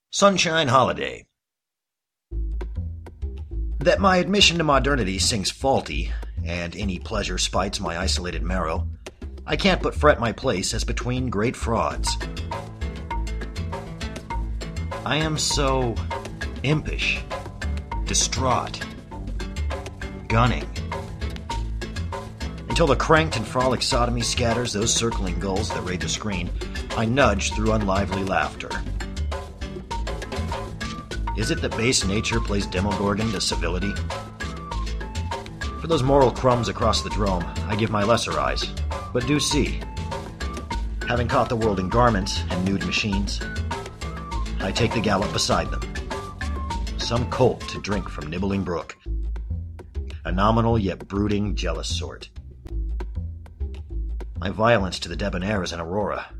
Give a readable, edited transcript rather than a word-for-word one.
Sunshine Holiday. That my admission to modernity sings faulty, and any pleasure spites my isolated marrow, I can't but fret my place as between great frauds. I am so impish, distraught, gunning, until the cranked and frolic sodomy scatters those circling gulls that raid the screen, I nudge through unlively laughter. Is it that base nature plays Demogorgon to civility? For those moral crumbs across the drome, I give my lesser eyes, but do see. Having caught the world in garments and nude machines, I take the gallop beside them. Some colt to drink from nibbling brook. A nominal yet brooding, jealous sort. My violence to the debonair is an aurora,